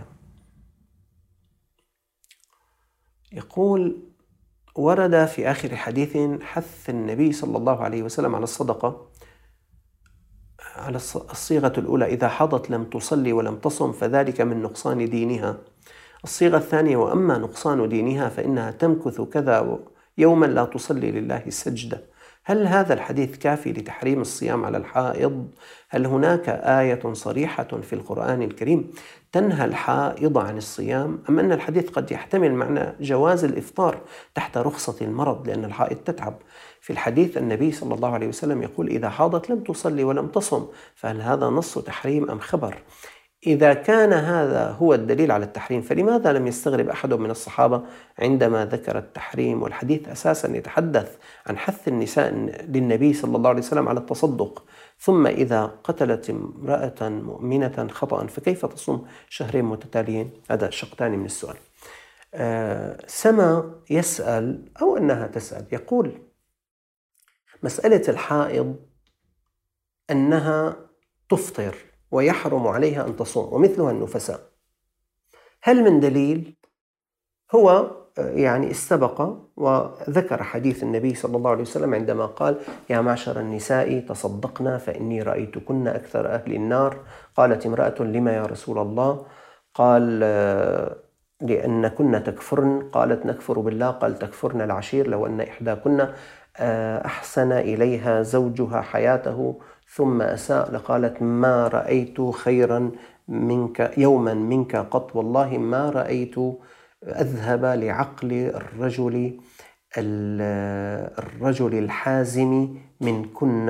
يقول ورد في آخر حديث حث النبي صلى الله عليه وسلم على الصدقة على الصيغة الأولى: إذا حضت لم تصلي ولم تصم فذلك من نقصان دينها. الصيغة الثانية: وأما نقصان دينها فإنها تمكث كذا يوما لا تصلي لله سجدة. هل هذا الحديث كافي لتحريم الصيام على الحائض؟ هل هناك آية صريحة في القرآن الكريم تنهى الحائض عن الصيام؟ أم أن الحديث قد يحتمل معنى جواز الإفطار تحت رخصة المرض لأن الحائض تتعب؟ في الحديث النبي صلى الله عليه وسلم يقول إذا حاضت لم تصلي ولم تصم، فهل هذا نص تحريم أم خبر؟ إذا كان هذا هو الدليل على التحريم فلماذا لم يستغرب أحد من الصحابة عندما ذكر التحريم؟ والحديث أساسا يتحدث عن حث النساء للنبي صلى الله عليه وسلم على التصدق. ثم إذا قتلت امرأة مؤمنة خطأ فكيف تصوم شهرين متتاليين؟ هذا شق ثاني من السؤال. سما يسأل أو أنها تسأل، يقول مسألة الحائض أنها تفطر ويحرم عليها أن تصوم ومثلها النفساء، هل من دليل؟ هو استبق وذكر حديث النبي صلى الله عليه وسلم عندما قال يا معشر النساء تصدقنا فإني رأيتكن أكثر أهل النار. قالت امرأة لما يا رسول الله؟ قال لأنكن تكفرن. قالت نكفر بالله. قال تكفرن العشير. لو أن إحداكن أحسن إليها زوجها حياته ثم أساء لقالت ما رأيت خيرا منك يوما منك قط، والله ما رأيت أذهب لعقل الرجل الحازم منكن.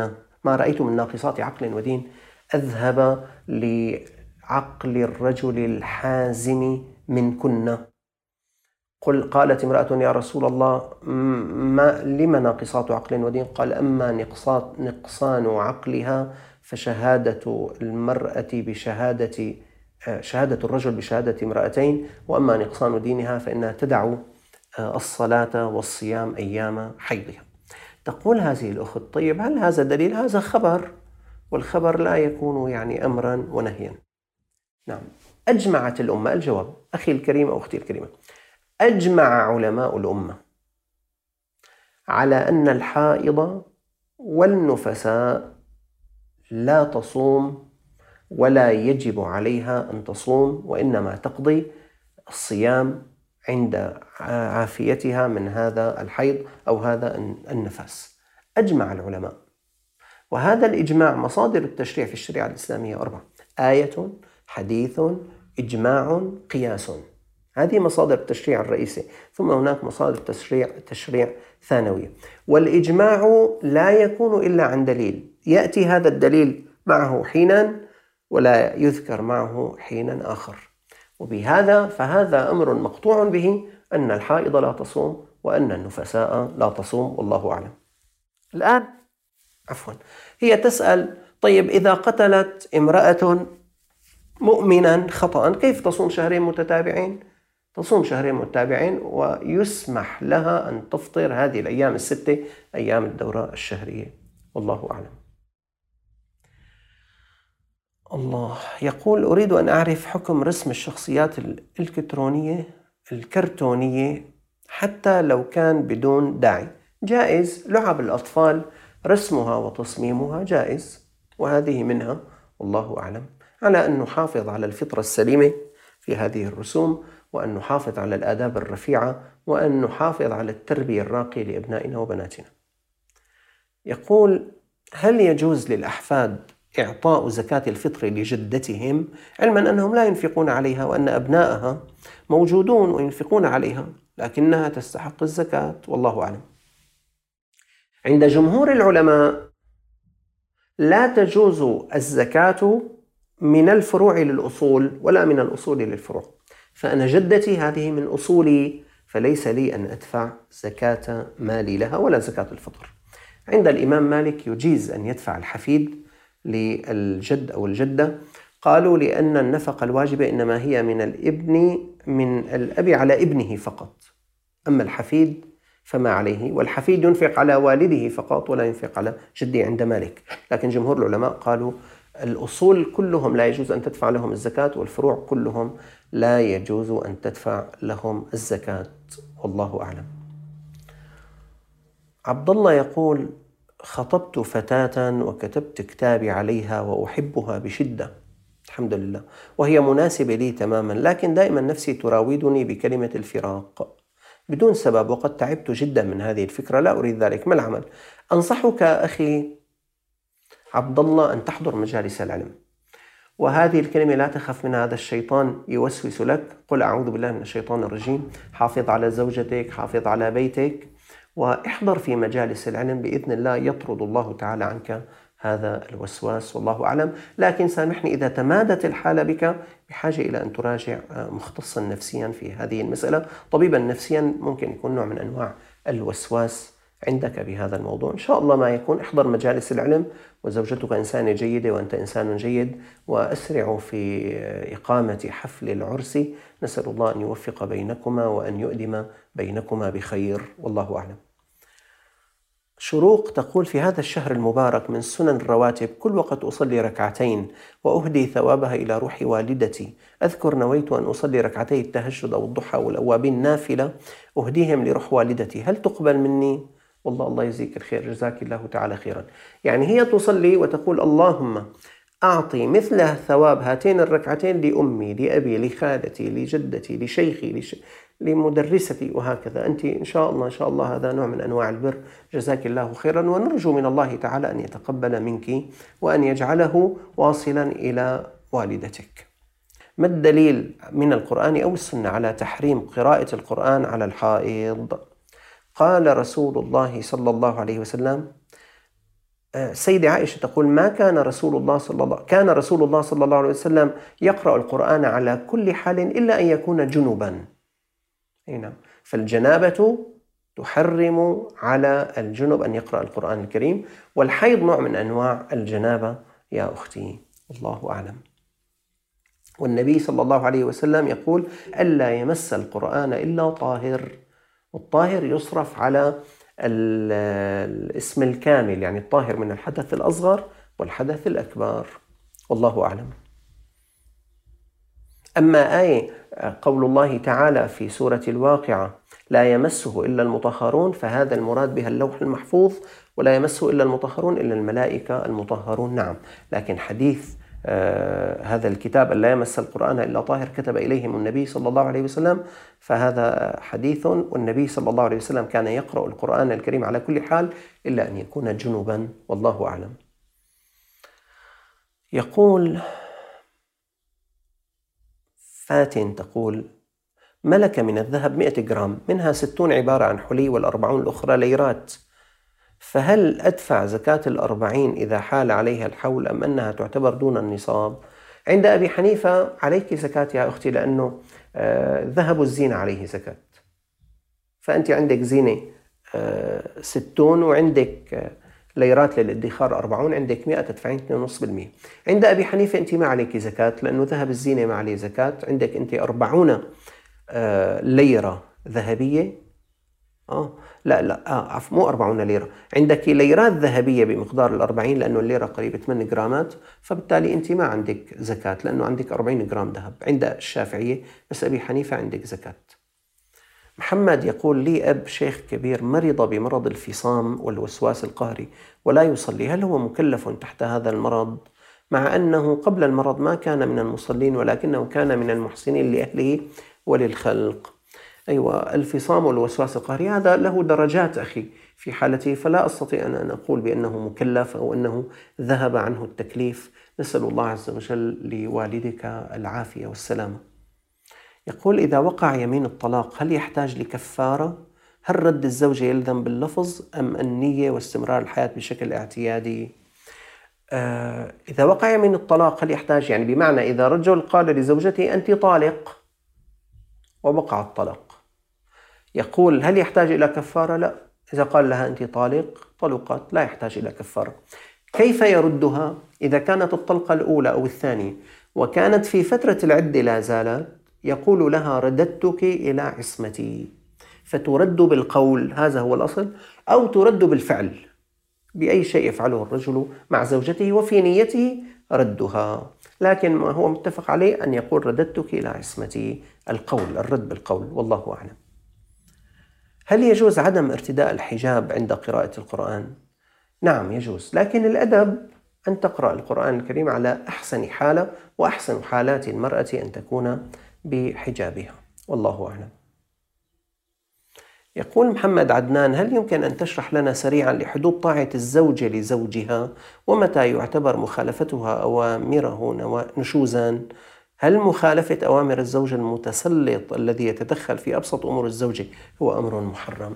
ما رأيت من ناقصات عقل ودين أذهب لعقل الرجل الحازم منكن. قالت امرأة يا رسول الله لما ناقصات عقل ودين؟ قال أما نقصان عقلها فشهادة المرأة شهادة الرجل بشهادة امرأتين، وأما نقصان دينها فإنها تدع الصلاة والصيام أيام حيضها. تقول هذه الأخت طيب هل هذا دليل؟ هذا خبر، والخبر لا يكون أمرا ونهيا. نعم، أجمعت الأمة. الجواب أخي الكريم أو أختي الكريمة، أجمع علماء الأمة على أن الحائض والنفساء لا تصوم ولا يجب عليها أن تصوم، وإنما تقضي الصيام عند عافيتها من هذا الحيض أو هذا النفاس. أجمع العلماء، وهذا الإجماع مصادر التشريع في الشريعة الإسلامية 4: آية، حديث، إجماع، قياس. هذه مصادر التشريع الرئيسي، ثم هناك مصادر تشريع ثانوية. والإجماع لا يكون إلا عن دليل، يأتي هذا الدليل معه حينا ولا يذكر معه حينا آخر. وبهذا فهذا أمر مقطوع به أن الحائض لا تصوم وأن النفساء لا تصوم، والله أعلم. الآن هي تسأل طيب إذا قتلت امرأة مؤمنا خطأ كيف تصوم شهرين متتابعين؟ تصوم شهرين متتابعين ويسمح لها أن تفطر هذه الأيام 6 أيام الدورة الشهرية، والله أعلم. الله يقول أريد أن أعرف حكم رسم الشخصيات الكرتونية حتى لو كان بدون داعي. جائز، لعب الأطفال رسمها وتصميمها جائز، وهذه منها، والله أعلم، على أن نحافظ على الفطرة السليمة في هذه الرسوم، وأن نحافظ على الآداب الرفيعة، وأن نحافظ على التربية الراقية لأبنائنا وبناتنا. يقول هل يجوز للأحفاد إعطاء زكاة الفطر لجدتهم، علما أنهم لا ينفقون عليها وأن أبنائها موجودون وينفقون عليها لكنها تستحق الزكاة؟ والله أعلم. عند جمهور العلماء لا تجوز الزكاة من الفروع للأصول ولا من الأصول للفروع، فأنا جدتي هذه من أصولي، فليس لي أن أدفع زكاة مالي لها ولا زكاة الفطر. عند الإمام مالك يجيز أن يدفع الحفيد للجد أو الجدة، قالوا لأن النفقة الواجبة إنما هي من الأب على ابنه فقط، أما الحفيد فما عليه، والحفيد ينفق على والده فقط ولا ينفق على جده عند مالك. لكن جمهور العلماء قالوا الأصول كلهم لا يجوز أن تدفع لهم الزكاة، والفروع كلهم لا يجوز أن تدفع لهم الزكاة، والله أعلم. عبد الله يقول خطبت فتاة وكتبت كتابي عليها وأحبها بشدة الحمد لله، وهي مناسبة لي تماما، لكن دائما نفسي تراودني بكلمة الفراق بدون سبب، وقد تعبت جدا من هذه الفكرة، لا أريد ذلك، ما العمل؟ أنصحك أخي عبد الله أن تحضر مجالس العلم، وهذه الكلمة لا تخف منها، هذا الشيطان يوسوس لك، قل أعوذ بالله من الشيطان الرجيم، حافظ على زوجتك، حافظ على بيتك، واحضر في مجالس العلم، بإذن الله يطرد الله تعالى عنك هذا الوسواس، والله أعلم. لكن سامحني إذا تمادت الحالة بك، بحاجة إلى أن تراجع مختصا نفسيا في هذه المسألة، طبيبا نفسيا، ممكن يكون نوع من أنواع الوسواس عندك بهذا الموضوع. إن شاء الله ما يكون، احضر مجالس العلم، وزوجتك إنسانة جيدة وأنت إنسان جيد، وأسرعوا في إقامة حفل العرس، نسأل الله أن يوفق بينكما وأن يؤدم بينكما بخير، والله أعلم. شروق تقول في هذا الشهر المبارك من سنن الرواتب كل وقت أصلي ركعتين وأهدي ثوابها إلى روح والدتي، أذكر نويت أن أصلي ركعتي التهجد أو الضحى والأوابين نافلة أهديهم لروح والدتي، هل تقبل مني؟ والله الله يجزيك الخير، جزاك الله تعالى خيرا. يعني هي تصلي وتقول اللهم أعطي مثل ثواب هاتين الركعتين لأمي، لأبي، لخالتي، لجدتي، لشيخي، لمدرستي، وهكذا. أنت إن شاء الله هذا نوع من أنواع البر، جزاك الله خيرا، ونرجو من الله تعالى أن يتقبل منك وأن يجعله واصلا إلى والدتك. ما الدليل من القرآن أو السنة على تحريم قراءة القرآن على الحائض؟ قال رسول الله صلى الله عليه وسلم السيدة عائشة تقول: ما كان رسول الله صلى الله عليه وسلم يقرأ القرآن على كل حال إلا أن يكون جنبا. نعم، فالجنابة تحرم على الجنب أن يقرأ القرآن الكريم، والحيض نوع من أنواع الجنابة يا أختي، الله أعلم. والنبي صلى الله عليه وسلم يقول: ألا يمس القرآن إلا طاهر، والطاهر يصرف على الاسم الكامل، يعني الطاهر من الحدث الأصغر والحدث الأكبر، والله أعلم. أما آية قول الله تعالى في سورة الواقعة: لا يمسه إلا المطهرون، فهذا المراد بها اللوح المحفوظ، ولا يمسه إلا المطهرون إلا الملائكة المطهرون. نعم، لكن حديث هذا الكتاب أن لا يمس القرآن إلا طاهر كتب إليهم النبي صلى الله عليه وسلم، فهذا حديث، والنبي صلى الله عليه وسلم كان يقرأ القرآن الكريم على كل حال إلا أن يكون جنبا، والله أعلم. يقول فاتن تقول: ملك من الذهب 100 جرام، منها 60 عبارة عن حلي وال40 الأخرى ليرات، فهل أدفع زكاة ال40 إذا حال عليها الحول أم أنها تعتبر دون النصاب؟ عند أبي حنيفة عليك زكاة يا أختي، لأنه ذهب الزينة عليه زكاة، فأنت عندك زينة 60 وعندك ليرات للادخار 40، عندك 100 تدفعين 2.5%. عند أبي حنيفة أنت ما عليك زكاة، لأنه ذهب الزينة ما عليه زكاة، عندك أنت 40 ليرة ذهبية، مو 40 ليرة، عندك ليرات ذهبية بمقدار ال40، لأنه الليرة قريبة 8 جرامات، فبالتالي أنت ما عندك زكاة لأنه عندك 40 جرام ذهب عند الشافعية، بس أبي حنيفة عندك زكاة. محمد يقول: لي أب شيخ كبير مرض بمرض الفصام والوسواس القهري ولا يصلي، هل هو مكلف تحت هذا المرض؟ مع أنه قبل المرض ما كان من المصلين، ولكنه كان من المحسنين لأهله وللخلق. أيوة، الفصام والوسواس القهري هذا له درجات أخي في حالته، فلا أستطيع أن أقول بأنه مكلف أو أنه ذهب عنه التكليف. نسأل الله عز وجل لوالدك العافية والسلامة. يقول: إذا وقع يمين الطلاق هل يحتاج لكفارة؟ هل رد الزوجة يلزم باللفظ أم النية واستمرار الحياة بشكل اعتيادي؟ إذا وقع يمين الطلاق هل يحتاج، يعني بمعنى إذا رجل قال لزوجته أنت طالق ووقع الطلاق، يقول هل يحتاج إلى كفارة؟ لا، إذا قال لها أنت طالق طلقت، لا يحتاج إلى كفارة. كيف يردها؟ إذا كانت الطلقة الأولى أو الثانية وكانت في فترة العدة لا زالت، يقول لها: رددتك إلى عصمتي، فترد بالقول، هذا هو الأصل، أو ترد بالفعل، بأي شيء يفعله الرجل مع زوجته وفي نيته ردها، لكن ما هو متفق عليه أن يقول: رددتك إلى عصمتي، القول، الرد بالقول، والله أعلم. هل يجوز عدم ارتداء الحجاب عند قراءة القرآن؟ نعم يجوز، لكن الأدب أن تقرأ القرآن الكريم على أحسن حالة، وأحسن حالات المرأة أن تكون بحجابها، والله أعلم. يقول محمد عدنان: هل يمكن أن تشرح لنا سريعا لحدود طاعة الزوجة لزوجها، ومتى يعتبر مخالفتها أوامره نشوزا؟ هل مخالفة أوامر الزوج المتسلط الذي يتدخل في أبسط أمور الزوجة هو أمر محرم؟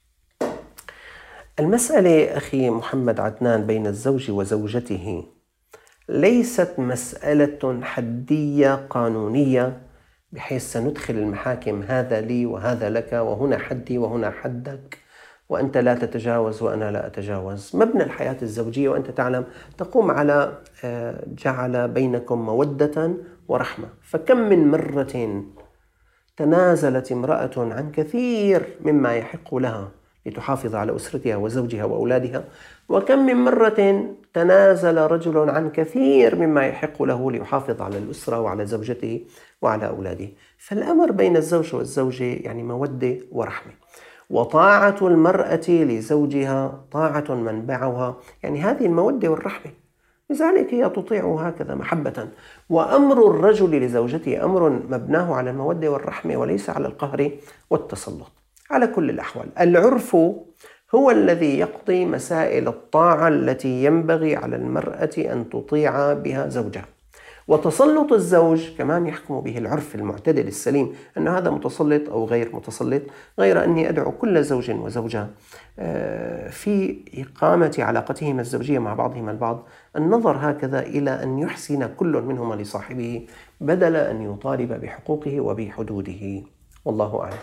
المسألة أخي محمد عدنان بين الزوج وزوجته ليست مسألة حدية قانونية بحيث سندخل المحاكم هذا لي وهذا لك، وهنا حدي وهنا حدك، وأنت لا تتجاوز وأنا لا أتجاوز. مبنى الحياة الزوجية وأنت تعلم تقوم على جعل بينكم مودة ورحمة، فكم من مرة تنازلت امرأة عن كثير مما يحق لها لتحافظ على أسرتها وزوجها وأولادها، وكم من مرة تنازل رجل عن كثير مما يحق له ليحافظ على الأسرة وعلى زوجته وعلى أولاده. فالأمر بين الزوج والزوجة يعني مودة ورحمة، وطاعة المرأة لزوجها طاعة منبعها يعني هذه المودة والرحمة، لذلك هي تطيعه هكذا محبة. وأمر الرجل لزوجته أمر مبناه على المودة والرحمة وليس على القهر والتسلط. على كل الأحوال العرف هو الذي يقضي مسائل الطاعة التي ينبغي على المرأة أن تطيع بها زوجها، وتسلط الزوج كمان يحكم به العرف المعتدل السليم أن هذا متسلط أو غير متسلط، غير أني أدعو كل زوج وزوجة في إقامة علاقتهما الزوجية مع بعضهما البعض النظر هكذا إلى أن يحسن كل منهما لصاحبه بدل أن يطالب بحقوقه وبحدوده. والله أعلم.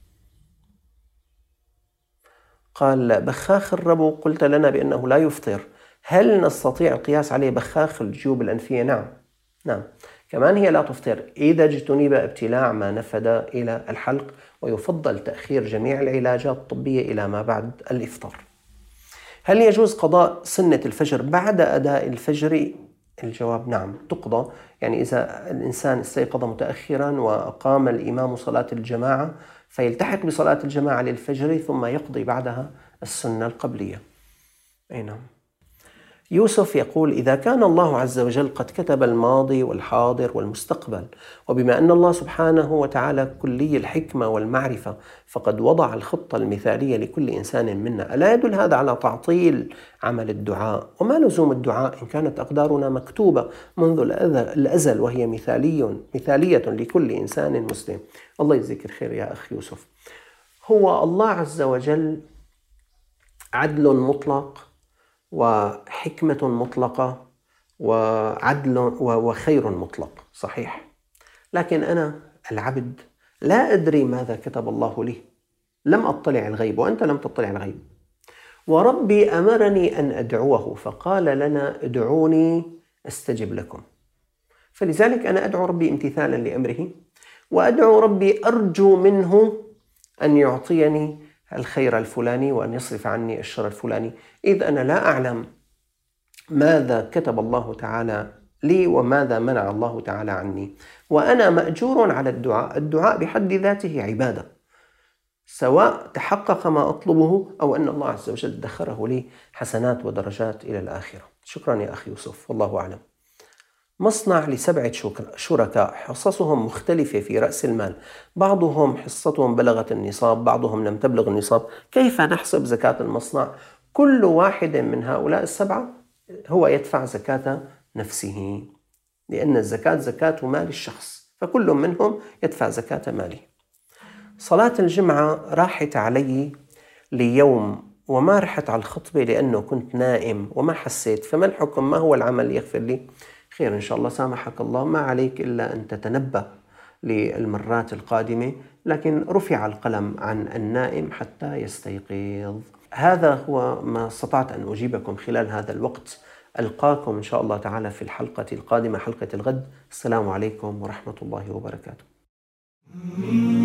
قال: بخاخ الربو قلت لنا بأنه لا يفطر، هل نستطيع القياس عليه بخاخ الجيوب الأنفية؟ نعم، كمان هي لا تفطر إذا اجتنب ابتلاع ما نفد إلى الحلق، ويفضل تأخير جميع العلاجات الطبية إلى ما بعد الإفطار. هل يجوز قضاء سنة الفجر بعد أداء الفجر؟ الجواب نعم، تقضى. يعني إذا الإنسان استيقظ متأخرا وأقام الإمام صلاة الجماعة فيلتحق بصلاة الجماعة للفجر ثم يقضي بعدها السنة القبلية. أي نعم. يوسف يقول: إذا كان الله عز وجل قد كتب الماضي والحاضر والمستقبل، وبما أن الله سبحانه وتعالى كلي الحكمة والمعرفة فقد وضع الخطة المثالية لكل إنسان منا، ألا يدل هذا على تعطيل عمل الدعاء؟ وما لزوم الدعاء إن كانت أقدارنا مكتوبة منذ الأزل وهي مثالية لكل إنسان مسلم؟ الله يجزيك الخير يا أخ يوسف. هو الله عز وجل عدل مطلق وحكمة مطلقة وعدل وخير مطلق، صحيح، لكن أنا العبد لا أدري ماذا كتب الله لي، لم أطلع الغيب وأنت لم تطلع الغيب، وربي أمرني أن أدعوه فقال لنا: ادعوني أستجب لكم. فلذلك أنا أدعو ربي امتثالا لأمره، وأدعو ربي أرجو منه أن يعطيني الخير الفلاني وأن يصرف عني الشر الفلاني، إذ أنا لا أعلم ماذا كتب الله تعالى لي وماذا منع الله تعالى عني، وأنا مأجور على الدعاء. الدعاء بحد ذاته عبادة، سواء تحقق ما أطلبه أو أن الله عز وجل ادخره لي حسنات ودرجات إلى الآخرة. شكرا يا أخي يوسف، والله أعلم. مصنع ل7 شركاء حصصهم مختلفة في رأس المال، بعضهم حصتهم بلغت النصاب، بعضهم لم تبلغ النصاب، كيف نحسب زكاة المصنع؟ كل واحد من هؤلاء ال7 هو يدفع زكاة نفسه، لأن الزكاة زكاة مال الشخص، فكل منهم يدفع زكاة ماله. صلاة الجمعة راحت علي ليوم وما رحت على الخطبة لأنه كنت نائم وما حسيت، فما الحكم؟ ما هو العمل؟ يغفر لي. خير إن شاء الله، سامحك الله، ما عليك إلا أن تتنبأ للمرات القادمة، لكن رفع القلم عن النائم حتى يستيقظ. هذا هو ما استطعت أن أجيبكم خلال هذا الوقت. ألقاكم إن شاء الله تعالى في الحلقة القادمة، حلقة الغد. السلام عليكم ورحمة الله وبركاته.